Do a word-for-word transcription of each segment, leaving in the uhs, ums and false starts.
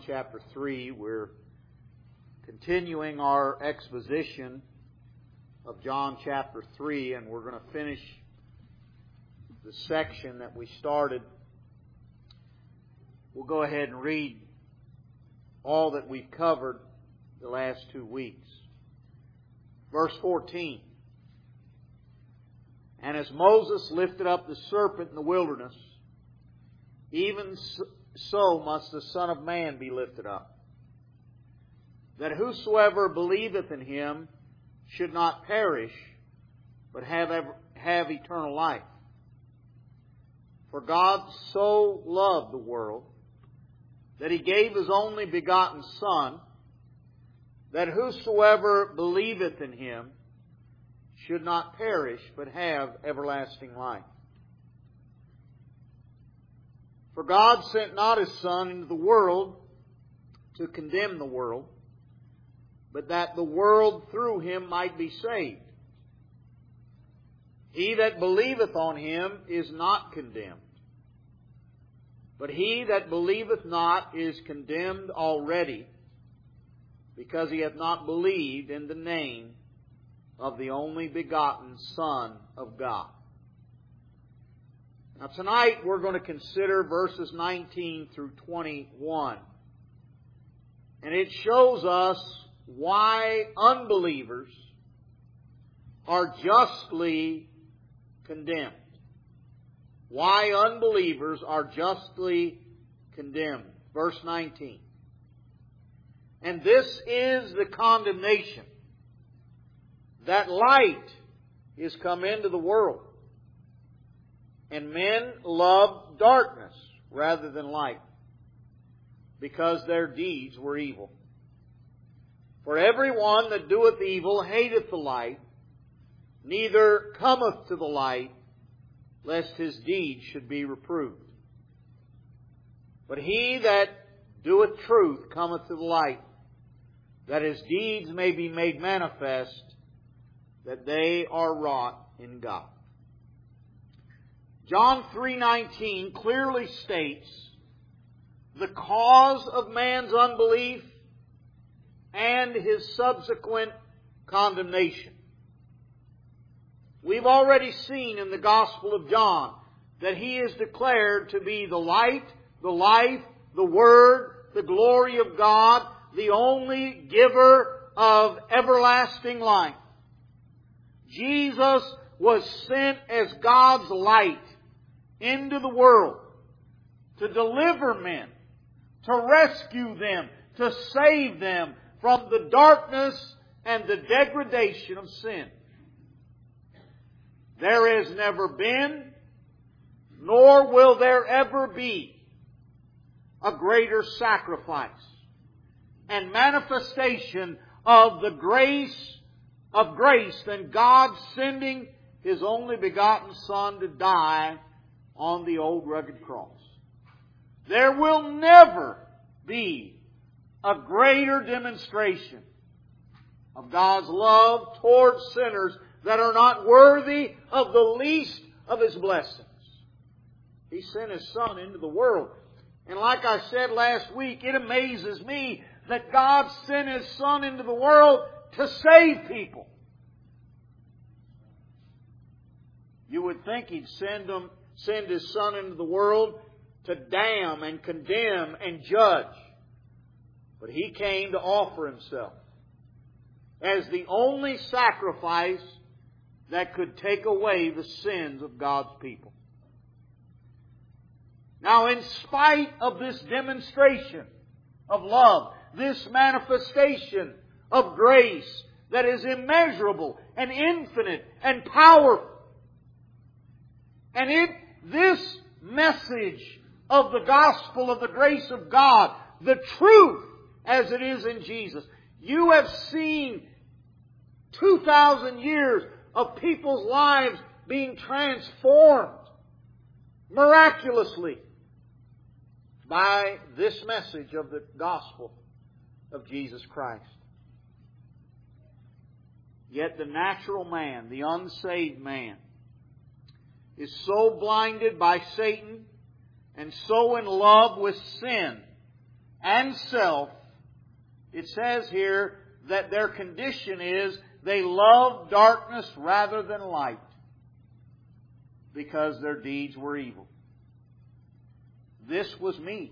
chapter three. We're continuing our exposition of John chapter three, and we're going to finish the section that we started. We'll go ahead and read all that we've covered the last two weeks. Verse fourteen. And as Moses lifted up the serpent in the wilderness, even so must the Son of Man be lifted up, that whosoever believeth in Him should not perish, but have, have eternal life. For God so loved the world, that He gave His only begotten Son, that whosoever believeth in Him should not perish, but have everlasting life. For God sent not His Son into the world to condemn the world, but that the world through Him might be saved. He that believeth on Him is not condemned, but he that believeth not is condemned already, because he hath not believed in the name of the only begotten Son of God. Now tonight we're going to consider verses nineteen through twenty-one. And it shows us why unbelievers are justly condemned. Why unbelievers are justly condemned. Verse nineteen. And this is the condemnation, that light is come into the world, and men love darkness rather than light, because their deeds were evil. For every one that doeth evil hateth the light, neither cometh to the light, lest his deeds should be reproved. But he that doeth truth cometh to the light, that his deeds may be made manifest, that they are wrought in God. John three nineteen clearly states the cause of man's unbelief and his subsequent condemnation. We've already seen in the Gospel of John that He is declared to be the light, the life, the Word, the glory of God, the only giver of everlasting life. Jesus was sent as God's light into the world to deliver men, to rescue them, to save them from the darkness and the degradation of sin. There has never been, nor will there ever be, a greater sacrifice and manifestation of the grace of grace than God sending His only begotten Son to die on the old rugged cross. There will never be a greater demonstration of God's love towards sinners that are not worthy of the least of His blessings. He sent His Son into the world. And like I said last week, it amazes me that God sent His Son into the world to save people. You would think He'd send them, send His Son into the world to damn and condemn and judge. But He came to offer Himself as the only sacrifice that could take away the sins of God's people. Now, in spite of this demonstration of love, this manifestation of grace that is immeasurable and infinite and powerful, and it, this message of the gospel of the grace of God, the truth as it is in Jesus, you have seen two thousand years of people's lives being transformed miraculously by this message of the gospel of Jesus Christ. Yet the natural man, the unsaved man, is so blinded by Satan and so in love with sin and self, it says here that their condition is they love darkness rather than light because their deeds were evil. This was me.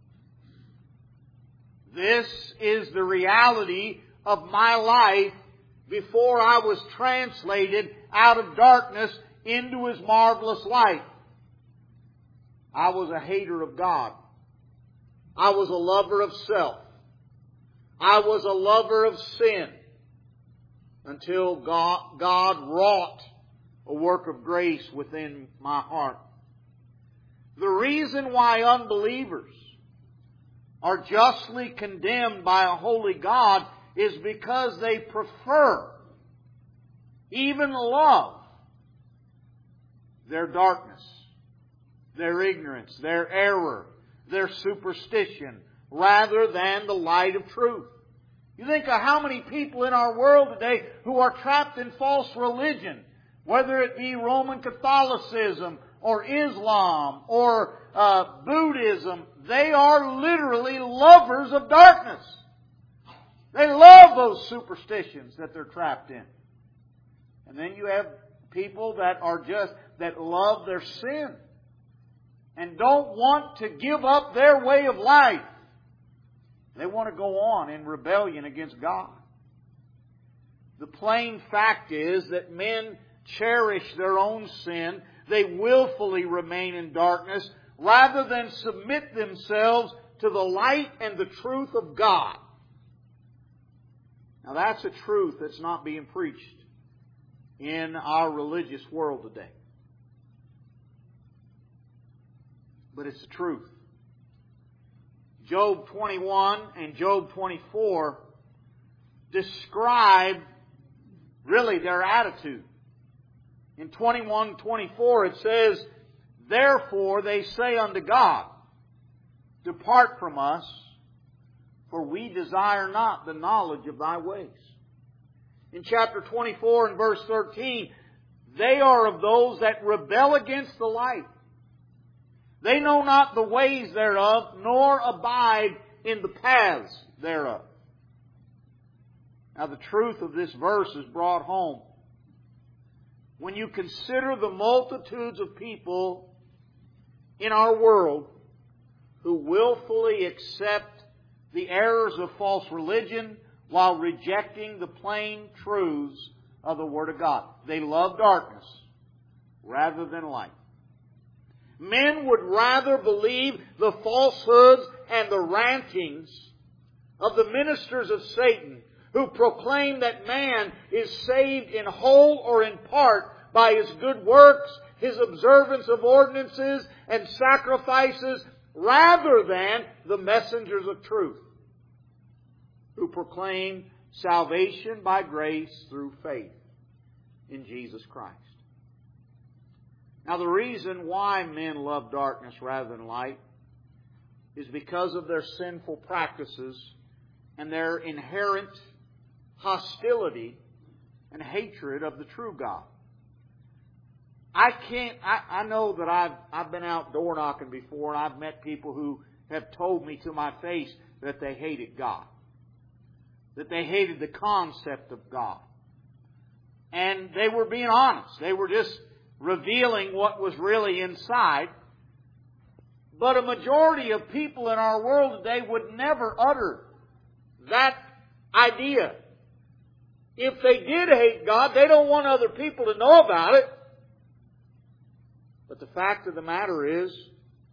This is the reality of my life before I was translated out of darkness into His marvelous light. I was a hater of God. I was a lover of self. I was a lover of sin until God, God wrought a work of grace within my heart. The reason why unbelievers are justly condemned by a holy God is because they prefer, even love, their darkness, their ignorance, their error, their superstition, rather than the light of truth. You think of how many people in our world today who are trapped in false religion, whether it be Roman Catholicism or Islam or uh, Buddhism. They are literally lovers of darkness. They love those superstitions that they're trapped in. And then you have people that are just, that love their sin and don't want to give up their way of life. They want to go on in rebellion against God. The plain fact is that men cherish their own sin. They willfully remain in darkness rather than submit themselves to the light and the truth of God. Now that's a truth that's not being preached in our religious world today. But it's the truth. Job twenty-one and Job twenty-four describe really their attitude. In twenty-one twenty-four it says, "Therefore they say unto God, Depart from us, for we desire not the knowledge of Thy ways." In chapter twenty-four and verse thirteen, they are of those that rebel against the light. They know not the ways thereof, nor abide in the paths thereof. Now the truth of this verse is brought home when you consider the multitudes of people in our world who willfully accept the errors of false religion while rejecting the plain truths of the Word of God. They love darkness rather than light. Men would rather believe the falsehoods and the rantings of the ministers of Satan who proclaim that man is saved in whole or in part by his good works, his observance of ordinances and sacrifices, rather than the messengers of truth who proclaim salvation by grace through faith in Jesus Christ. Now the reason why men love darkness rather than light is because of their sinful practices and their inherent hostility and hatred of the true God. I can't, I, I know that I've, I've been out door knocking before and I've met people who have told me to my face that they hated God. That they hated the concept of God. And they were being honest. They were just revealing what was really inside. But a majority of people in our world today would never utter that idea. If they did hate God, they don't want other people to know about it. But the fact of the matter is,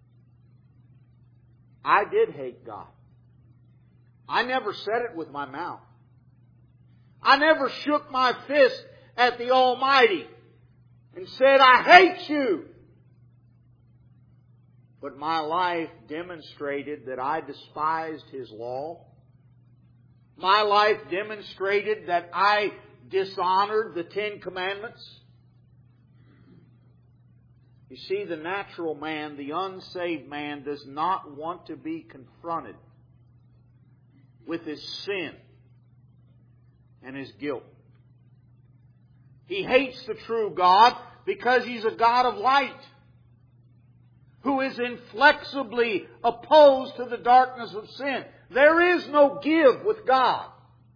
I did hate God. I never said it with my mouth. I never shook my fist at the Almighty and said, I hate you. But my life demonstrated that I despised His law. My life demonstrated that I dishonored the Ten Commandments. You see, the natural man, the unsaved man, does not want to be confronted with his sin and his guilt. He hates the true God because He's a God of light, who is inflexibly opposed to the darkness of sin. There is no give with God.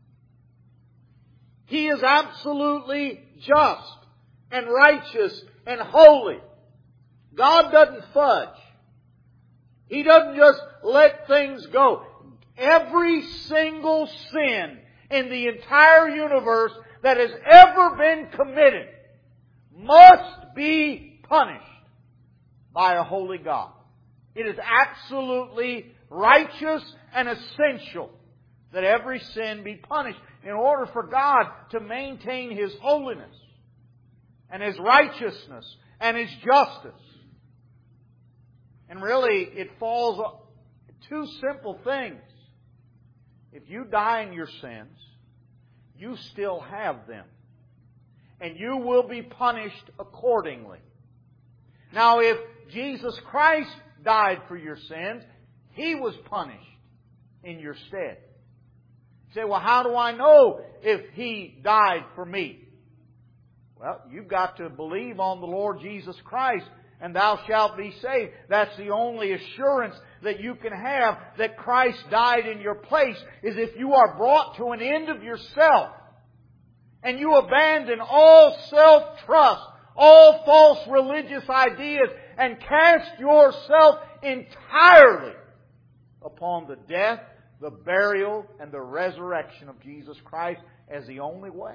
He is absolutely just and righteous and holy. God doesn't fudge. He doesn't just let things go. Every single sin in the entire universe that has ever been committed must be punished by a holy God. It is absolutely righteous and essential that every sin be punished in order for God to maintain His holiness and His righteousness and His justice. And really, it falls on two simple things. If you die in your sins, you still have them. And you will be punished accordingly. Now, if Jesus Christ died for your sins, He was punished in your stead. You say, well, how do I know if He died for me? Well, you've got to believe on the Lord Jesus Christ, and thou shalt be saved. That's the only assurance that you can have that Christ died in your place, is if you are brought to an end of yourself and you abandon all self-trust, all false religious ideas, and cast yourself entirely upon the death, the burial, and the resurrection of Jesus Christ as the only way.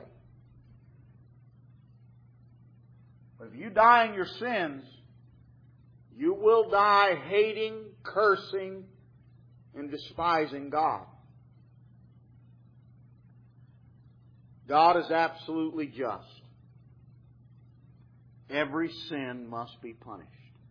But if you die in your sins, you will die hating, cursing, and despising God. God is absolutely just. Every sin must be punished.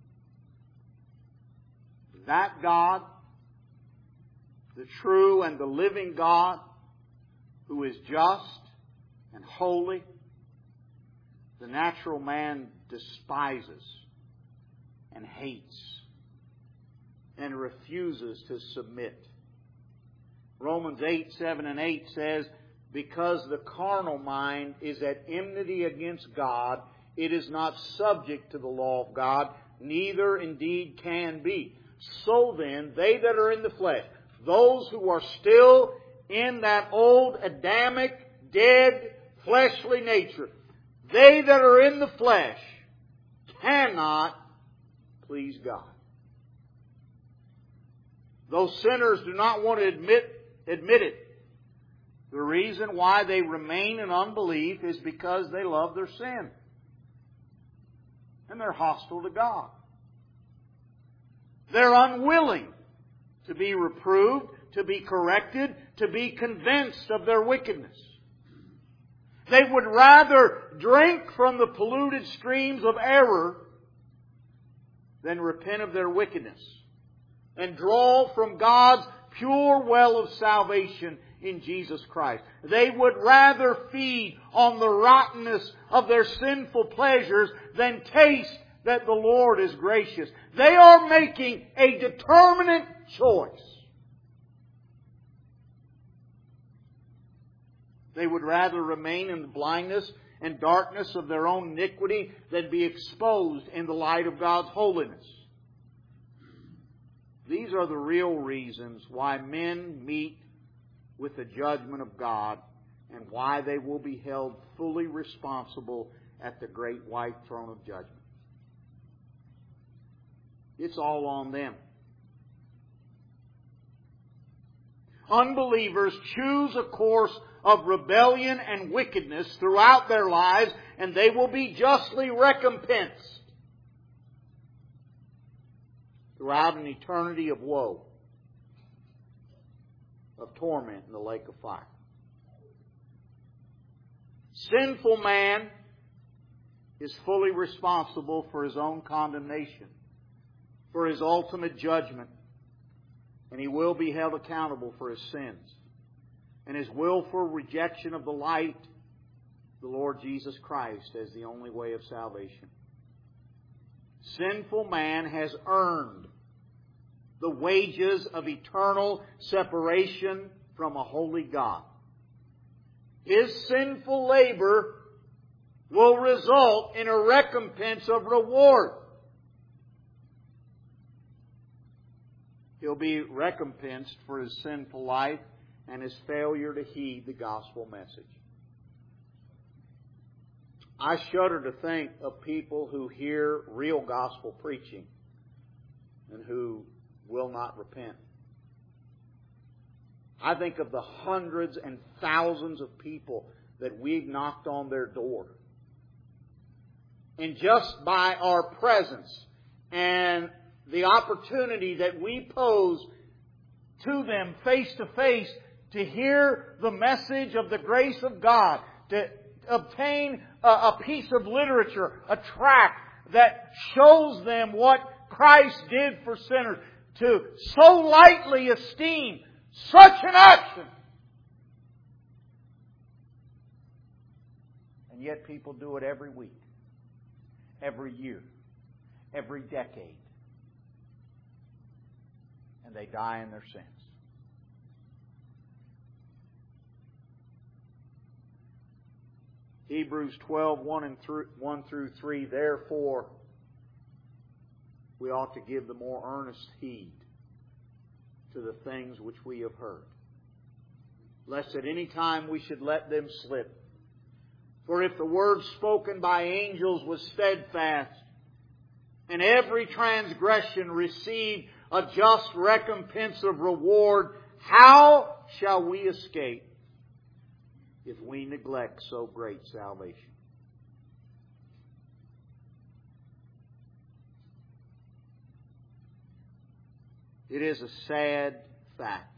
That God, the true and the living God, who is just and holy, the natural man despises and hates and refuses to submit. Romans eight, seven and eight says, because the carnal mind is at enmity against God, it is not subject to the law of God, neither indeed can be. So then, they that are in the flesh, those who are still in that old Adamic, dead, fleshly nature, they that are in the flesh cannot please God. Those sinners do not want to admit, admit it. The reason why they remain in unbelief is because they love their sin. And they're hostile to God. They're unwilling to be reproved, to be corrected, to be convinced of their wickedness. They would rather drink from the polluted streams of error than repent of their wickedness and draw from God's pure well of salvation in Jesus Christ. They would rather feed on the rottenness of their sinful pleasures than taste that the Lord is gracious. They are making a determinate choice. They would rather remain in the blindness and darkness of their own iniquity than be exposed in the light of God's holiness. These are the real reasons why men meet with the judgment of God and why they will be held fully responsible at the great white throne of judgment. It's all on them. Unbelievers choose a course of rebellion and wickedness throughout their lives, and they will be justly recompensed throughout an eternity of woe, of torment in the lake of fire. Sinful man is fully responsible for his own condemnation, for his ultimate judgment, and he will be held accountable for his sins and his willful rejection of the light, the Lord Jesus Christ, as the only way of salvation. Sinful man has earned the wages of eternal separation from a holy God. His sinful labor will result in a recompense of reward. he'll be recompensed for his sinful life and his failure to heed the gospel message. I shudder to think of people who hear real gospel preaching and who will not repent. I think of the hundreds and thousands of people that we've knocked on their door. And just by our presence and the opportunity that we pose to them face to face to hear the message of the grace of God, to obtain a, a piece of literature, a tract that shows them what Christ did for sinners, to so lightly esteem such an action. And yet people do it every week, every year, every decade. And they die in their sins. Hebrews twelve, one and one through three, therefore, we ought to give the more earnest heed to the things which we have heard, lest at any time we should let them slip. For if the word spoken by angels was steadfast, and every transgression received a just recompense of reward, how shall we escape if we neglect so great salvation? It is a sad fact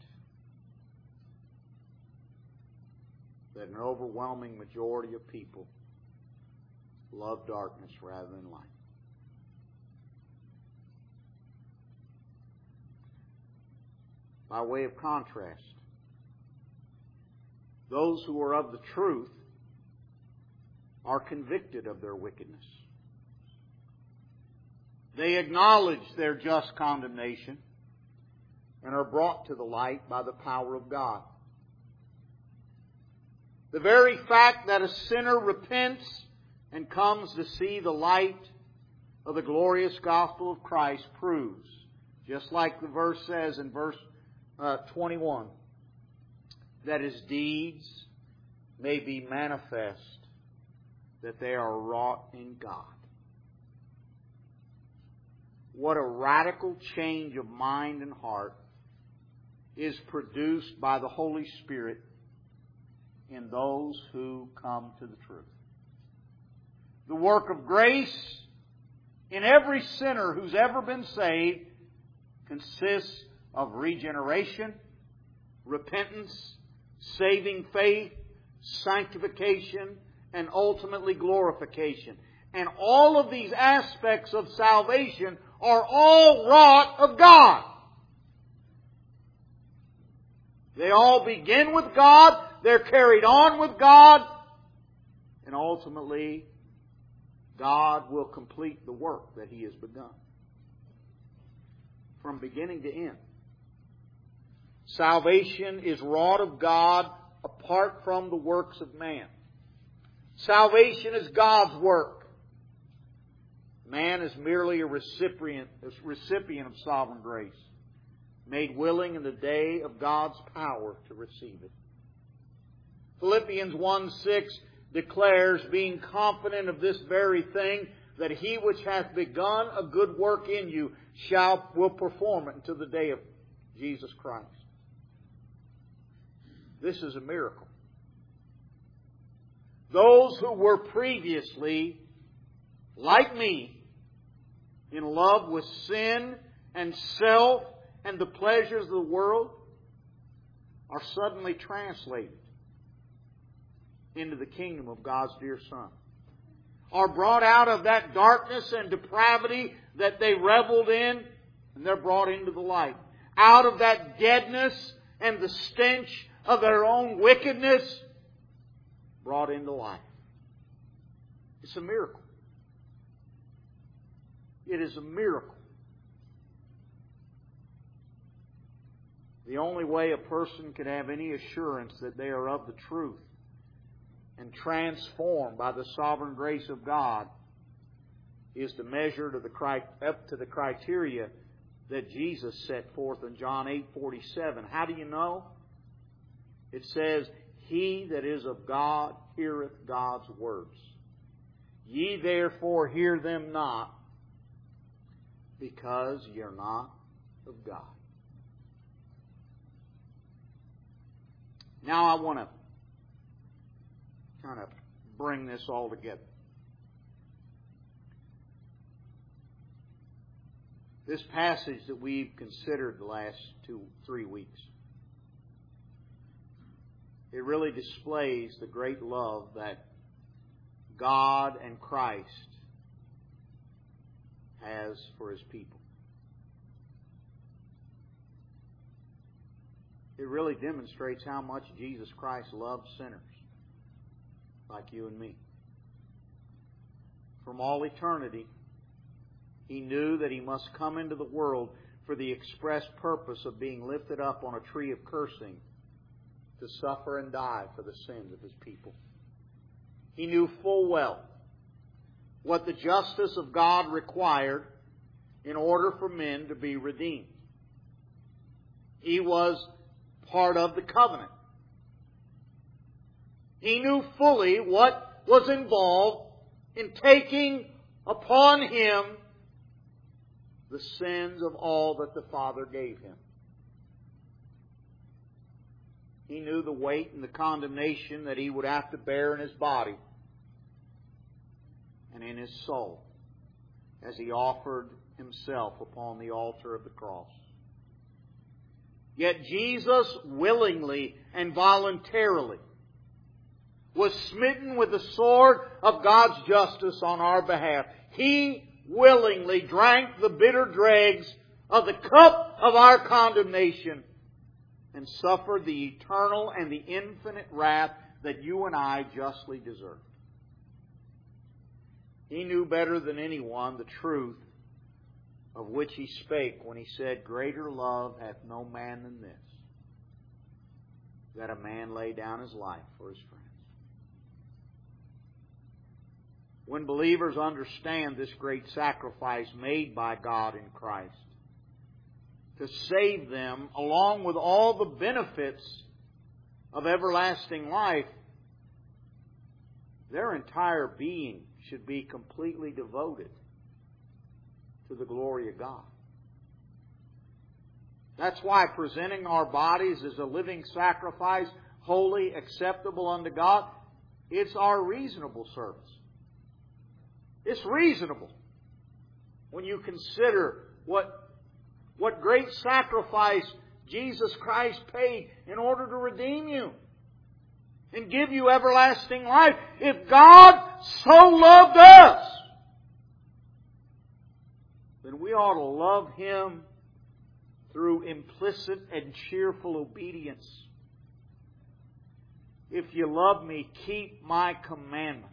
that an overwhelming majority of people love darkness rather than light. By way of contrast, those who are of the truth are convicted of their wickedness. They acknowledge their just condemnation and are brought to the light by the power of God. The very fact that a sinner repents and comes to see the light of the glorious gospel of Christ proves, just like the verse says in verse uh, twenty-one, that his deeds may be manifest, that they are wrought in God. What a radical change of mind and heart is produced by the Holy Spirit in those who come to the truth. The work of grace in every sinner who's ever been saved consists of regeneration, repentance, saving faith, sanctification, and ultimately glorification. And all of these aspects of salvation are all wrought of God. They all begin with God, they're carried on with God, and ultimately God will complete the work that He has begun. From beginning to end. Salvation is wrought of God apart from the works of man. Salvation is God's work. Man is merely a recipient, a recipient of sovereign grace, made willing in the day of God's power to receive it. Philippians one six declares, being confident of this very thing, that He which hath begun a good work in you shall will perform it until the day of Jesus Christ. This is a miracle. Those who were previously, like me, in love with sin and self and the pleasures of the world, are suddenly translated into the kingdom of God's dear Son. Are brought out of that darkness and depravity that they reveled in, and they're brought into the light. Out of that deadness and the stench of their own wickedness, brought into life. It's a miracle. It is a miracle. The only way a person can have any assurance that they are of the truth and transformed by the sovereign grace of God is to measure to the, up to the criteria that Jesus set forth in John eight forty-seven. How do you know? It says, He that is of God heareth God's words. Ye therefore hear them not, because ye are not of God. Now I want to kind of bring this all together. This passage that we've considered the last two, three weeks, it really displays the great love that God and Christ has for His people. It really demonstrates how much Jesus Christ loves sinners like you and me. From all eternity, He knew that He must come into the world for the express purpose of being lifted up on a tree of cursing to suffer and die for the sins of His people. He knew full well what the justice of God required in order for men to be redeemed. He was part of the covenant. He knew fully what was involved in taking upon Him the sins of all that the Father gave Him. He knew the weight and the condemnation that He would have to bear in His body and in His soul as He offered Himself upon the altar of the cross. Yet Jesus willingly and voluntarily was smitten with the sword of God's justice on our behalf. He willingly drank the bitter dregs of the cup of our condemnation and suffered the eternal and the infinite wrath that you and I justly deserve. He knew better than anyone the truth of which He spake when He said, Greater love hath no man than this, that a man lay down his life for his friends. When believers understand this great sacrifice made by God in Christ to save them, along with all the benefits of everlasting life, their entire being should be completely devoted to the glory of God. That's why presenting our bodies as a living sacrifice, holy, acceptable unto God, it's our reasonable service. It's reasonable when you consider what, what great sacrifice Jesus Christ paid in order to redeem you and give you everlasting life. If God so loved us, then we ought to love Him through implicit and cheerful obedience. If you love me, keep my commandments.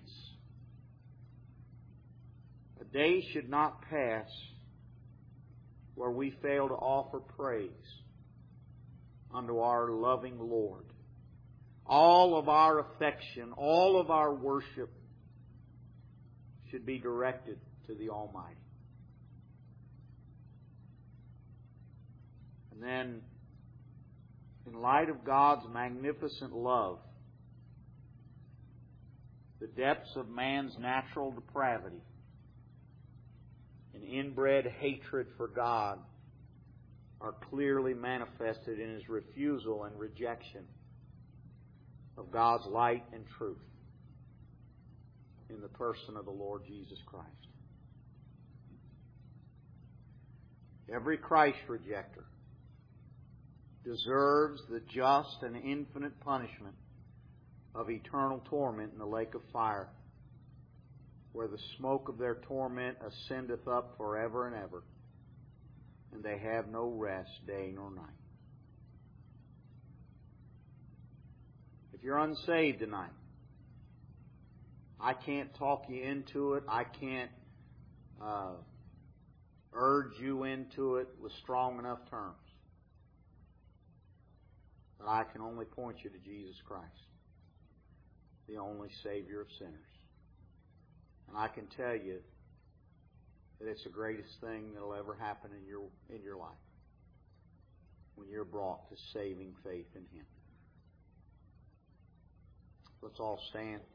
A day should not pass where we fail to offer praise unto our loving Lord. All of our affection, all of our worship should be directed to the Almighty. And then, in light of God's magnificent love, the depths of man's natural depravity and inbred hatred for God are clearly manifested in his refusal and rejection of God's light and truth in the person of the Lord Jesus Christ. Every Christ rejecter deserves the just and infinite punishment of eternal torment in the lake of fire, where the smoke of their torment ascendeth up forever and ever, and they have no rest day nor night. If you're unsaved tonight, I can't talk you into it. I can't uh, urge you into it with strong enough terms. But I can only point you to Jesus Christ, the only Savior of sinners. And I can tell you that it's the greatest thing that'll ever happen in your in your life when you're brought to saving faith in Him. Let's all stand.